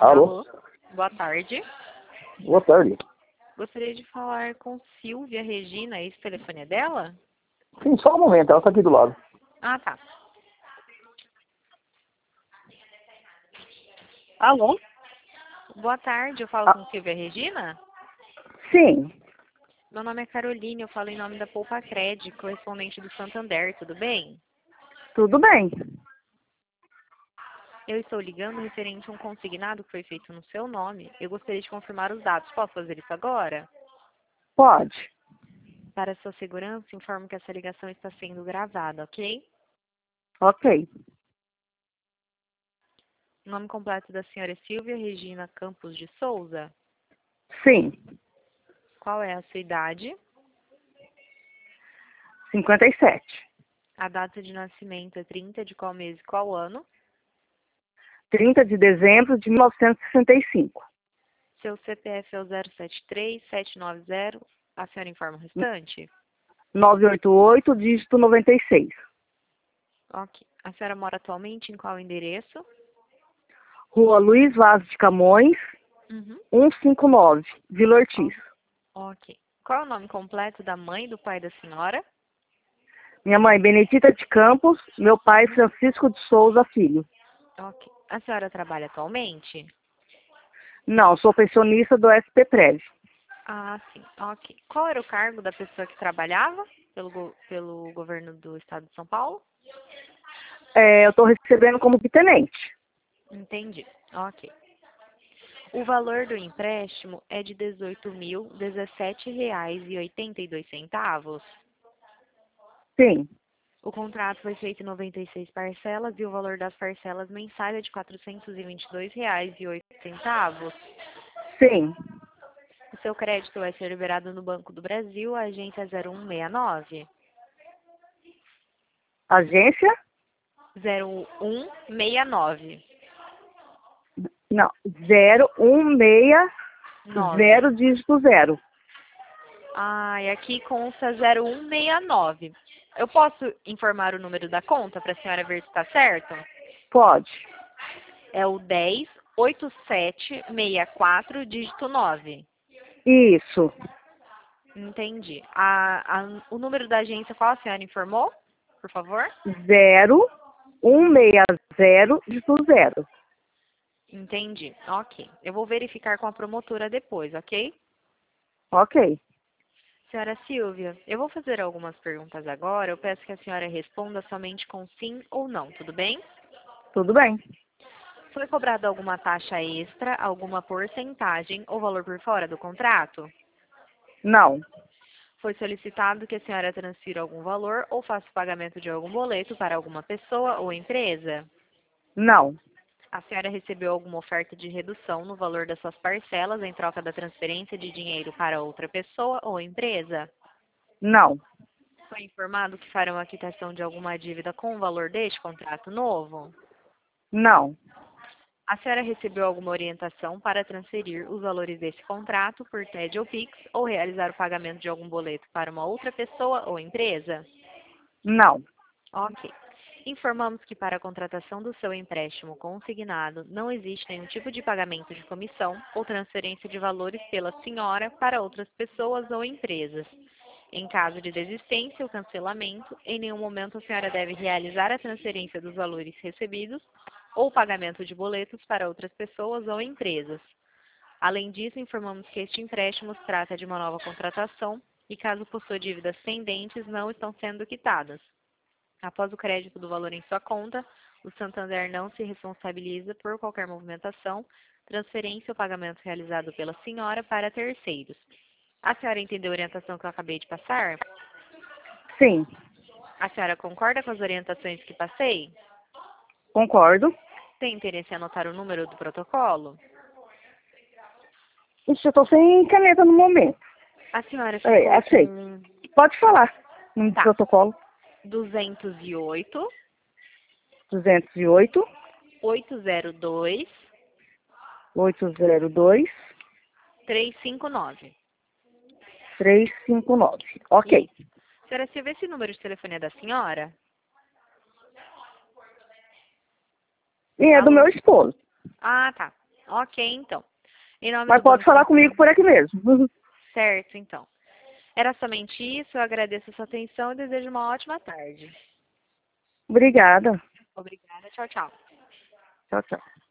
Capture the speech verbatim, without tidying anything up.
Alô? Alô, boa tarde. Boa tarde. Gostaria de falar com Silvia Regina, esse telefone é dela? Sim, só um momento, ela está aqui do lado. Ah, tá. Alô? Boa tarde, eu falo Ah. com Silvia Regina? Sim, Meu nome é Caroline, eu falo em nome da Poupa Cred, correspondente do Santander, tudo bem? tudo bem. Eu estou ligando referente a um consignado que foi feito no seu nome. Eu gostaria de confirmar os dados. Posso fazer isso agora? Pode. Para sua segurança, informo que essa ligação está sendo gravada, ok? Ok. O nome completo da senhora é Silvia Regina Campos de Souza. Sim, Qual é a sua idade? cinquenta e sete. A data de nascimento é trinta de qual mês e qual ano? trinta de dezembro de mil novecentos e sessenta e cinco. Seu C P F é o zero sete três sete nove zero. A senhora informa o restante? novecentos e oitenta e oito, dígito noventa e seis. Ok. A senhora mora atualmente em qual endereço? Rua Luiz Vaz de Camões, Uhum. cento e cinquenta e nove, Vila Ortiz. Ok. Qual é o nome completo da mãe e do pai da senhora? Minha mãe, Benedita de Campos. Meu pai, Francisco de Souza Filho. Ok. A senhora trabalha atualmente? Não, sou pensionista do S P Prev. Ah, sim. Ok. Qual era o cargo da pessoa que trabalhava pelo, go- pelo governo do estado de São Paulo? É, eu estou recebendo como tenente. Entendi. Ok. O valor do empréstimo é de dezoito mil dezessete reais e oitenta e dois centavos. Sim, O contrato foi feito em noventa e seis parcelas e o valor das parcelas mensais é de quatrocentos e vinte e dois reais e oito centavos. sim. O seu crédito vai ser liberado no Banco do Brasil, a agência zero um seis nove. Agência? zero um seis nove. Não, zero um seis nove. zero, dígito zero. Ah, e aqui consta zero um seis nove. Eu posso informar o número da conta para a senhora ver se está certo? Pode. É o dez oito sete seis quatro, dígito nove. Isso. Entendi. A, a, o número da agência, qual a senhora informou? Por favor? Zero um seis zero, dígito zero. Entendi. Ok. Eu vou verificar com a promotora depois, ok? Ok. Senhora Silvia, eu vou fazer algumas perguntas agora. Eu peço que a senhora responda somente com sim ou não, tudo bem? Tudo bem. Foi cobrada alguma taxa extra, alguma porcentagem ou valor por fora do contrato? Não. Foi solicitado que a senhora transfira algum valor ou faça o pagamento de algum boleto para alguma pessoa ou empresa? Não. A senhora recebeu alguma oferta de redução no valor das suas parcelas em troca da transferência de dinheiro para outra pessoa ou empresa? Não. Foi informado que farão a quitação de alguma dívida com o valor deste contrato novo? Não. A senhora recebeu alguma orientação para transferir os valores desse contrato por T E D ou Pix ou realizar o pagamento de algum boleto para uma outra pessoa ou empresa? Não. Ok. Informamos que para a contratação do seu empréstimo consignado não existe nenhum tipo de pagamento de comissão ou transferência de valores pela senhora para outras pessoas ou empresas. Em caso de desistência ou cancelamento, em nenhum momento a senhora deve realizar a transferência dos valores recebidos ou pagamento de boletos para outras pessoas ou empresas. Além disso, informamos que este empréstimo se trata de uma nova contratação e, caso possua dívidas pendentes, não estão sendo quitadas. Após o crédito do valor em sua conta, o Santander não se responsabiliza por qualquer movimentação, transferência ou pagamento realizado pela senhora para terceiros. A senhora entendeu a orientação que eu acabei de passar? Sim. A senhora concorda com as orientações que passei? Concordo. Tem interesse em anotar o número do protocolo? Ixi, eu estou sem caneta no momento. A senhora Peraí, ficou achei. com Pode falar. No Tá. protocolo. duzentos e oito, duzentos e oito, oitocentos e dois, oitocentos e dois, trezentos e cinquenta e nove. trezentos e cinquenta e nove. Ok. Senhora Silvia, esse número de telefone é da senhora? E é do Alô? meu esposo. Ah, tá. Ok, então. Em nome Mas do pode Banco falar Santander. comigo por aqui mesmo. Certo, então. Era somente isso. Eu agradeço a sua atenção e desejo uma ótima tarde. Obrigada. Obrigada. Tchau, tchau. Tchau, tchau.